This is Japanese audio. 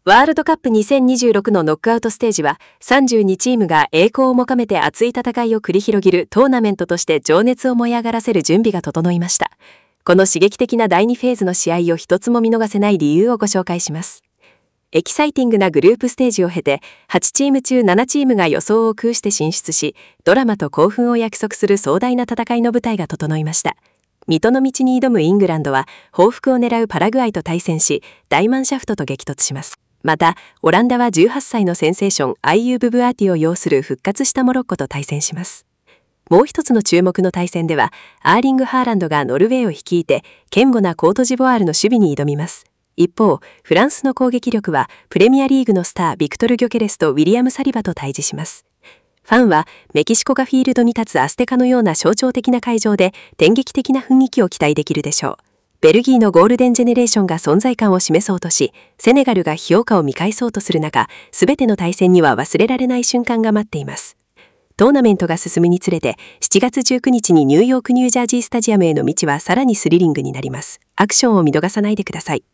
ワールドカップ2026のノックアウトステージは32チームが栄光を求めて熱い戦いを繰り広げるトーナメントとして情熱を燃え上がらせる準備が整いました。この刺激的な第2フェーズの試合を一つも見逃せない理由をご紹介します。エキサイティングなグループステージを経て8チーム中7チームが予想を空して進出し、ドラマと興奮を約束する壮大な戦いの舞台が整いました。水戸の道に挑むイングランドは報復を狙うパラグアイと対戦し、ダイマンシャフトと激突します。また、オランダは18歳のセンセーションアイユーブ・ブアーティを擁する復活したモロッコと対戦します。もう一つの注目の対戦では、アーリング・ハーランドがノルウェーを率いて、堅固なコートジボワールの守備に挑みます。一方、フランスの攻撃力は、プレミアリーグのスター、ビクトル・ギョケレスとウィリアム・サリバと対峙します。ファンは、メキシコがフィールドに立つアステカのような象徴的な会場で、典劇的な雰囲気を期待できるでしょう。ベルギーのゴールデンジェネレーションが存在感を示そうとし、セネガルが評価を見返そうとする中、すべての対戦には忘れられない瞬間が待っています。トーナメントが進むにつれて、7月19日にニューヨークニュージャージースタジアムへの道はさらにスリリングになります。アクションを見逃さないでください。